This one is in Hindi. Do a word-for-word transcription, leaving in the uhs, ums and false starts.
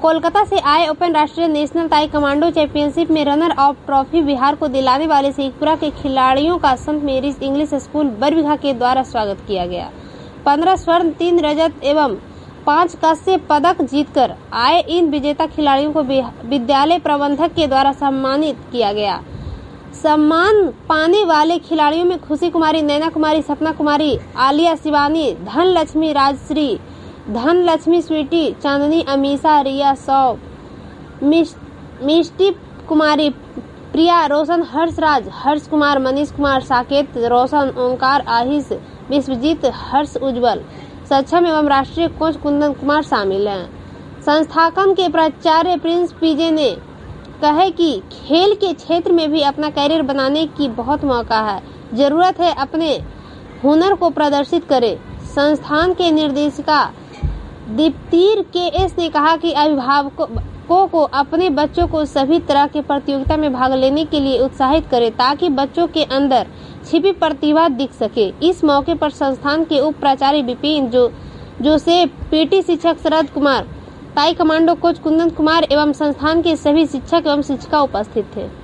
कोलकाता से आए ओपन राष्ट्रीय नेशनल ताई कमांडो चैंपियनशिप में रनर अप ट्रॉफी बिहार को दिलाने वाले शेखपुरा के खिलाड़ियों का संत मेरीज इंग्लिश स्कूल बरबीघा के द्वारा स्वागत किया गया। पंद्रह स्वर्ण, तीन रजत एवं पाँच कांस्य पदक जीतकर आए इन विजेता खिलाड़ियों को विद्यालय प्रबंधक के द्वारा सम्मानित किया गया। सम्मान पाने वाले खिलाड़ियों में खुशी कुमारी, नैना कुमारी, सपना कुमारी, आलिया, शिवानी, धन लक्ष्मी, राजश्री, धन लक्ष्मी, स्वीटी, चांदनी, अमीषा, रिया, सौ, मिष्टी कुमारी, प्रिया, रोशन, हर्षराज, हर्ष कुमार, मनीष कुमार, साकेत, रोशन, ओंकार, आहिष, विश्वजीत, हर्ष, उज्जवल, सक्षम एवं राष्ट्रीय कोच कुंदन कुमार शामिल हैं। संस्थापन के प्राचार्य प्रिंस पीजे ने कहे कि खेल के क्षेत्र में भी अपना कैरियर बनाने की बहुत मौका है, जरूरत है अपने हुनर को प्रदर्शित करें। संस्थान के निर्देशिका दीप्तिर के एस ने कहा कि अभिभावकों को अपने बच्चों को सभी तरह के प्रतियोगिता में भाग लेने के लिए उत्साहित करें ताकि बच्चों के अंदर छिपी प्रतिभा दिख सके। इस मौके पर संस्थान के उप प्राचार्य विपिन जो जोसेफ, पीटी शिक्षक शरद कुमार, ताई कमांडो कोच कुंदन कुमार एवं संस्थान के सभी शिक्षक एवं शिक्षिका उपस्थित थे।